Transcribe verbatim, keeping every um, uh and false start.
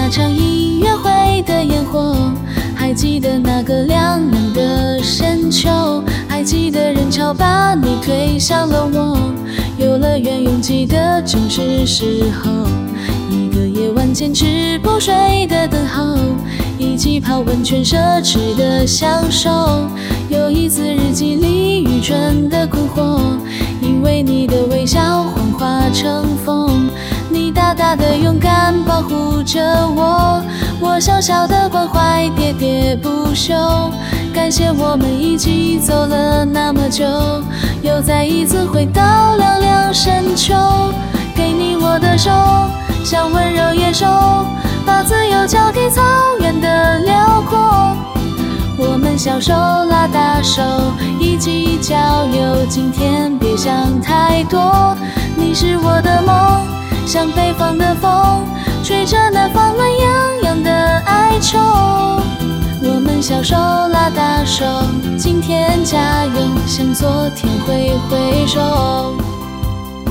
那场音乐会的烟火，还记得那个凉凉的深秋，还记得人潮把你推向了我，游乐园拥挤的正是时候，一个夜晚坚持不睡的等候，以及泡温泉奢侈的享受，有一次日记里愚蠢的困惑，因为你的微笑幻化成风，你大大的勇敢保护着我，我小小的关怀喋喋不休，感谢我们一起走了那么久，又再一次回到凉凉深秋，给你我的手，像温柔野兽，把自由交给草原的辽阔，我们小手拉大手，一起郊游，今天别想太多，你是我的梦，像北方的风，吹着南方暖洋洋的哀愁，我们小手拉大手，今天加油，向昨天挥挥手。